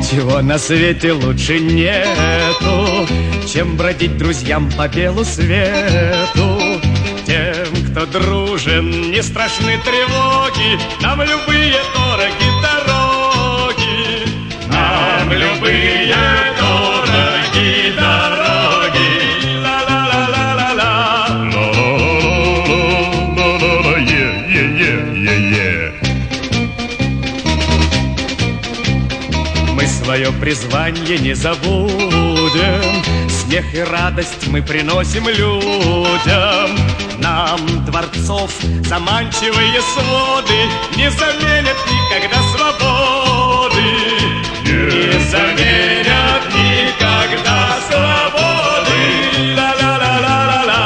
Ничего на свете лучше нету, чем бродить друзьям по белу свету. Тем, кто дружен, не страшны тревоги, нам любые дороги дороги. Нам любые дороги дороги. Ла-ла-ла-ла-ла-ла. Мы свое призвание не забудем, смех и радость мы приносим людям. Нам дворцов заманчивые своды не заменят никогда свободы. Не заменят никогда свободы. Ла-ла-ла-ла-ла-ла.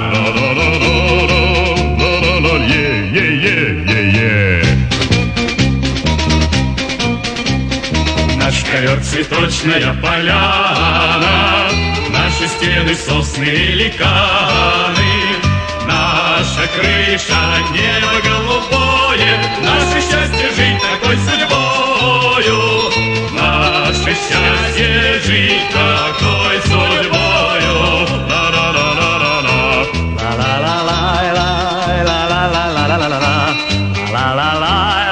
Наш ковер цветочная поляна, наши стены сосны и ликаны. Наша крыша, небо голубое, наше счастье жить такой судьбою. Наше счастье жить такой судьбою. Ла-ла-ла-ла-ла-ла. Ла-ла-ла-ла-ла-ла-ла-ла-ла-ла-ла-ла.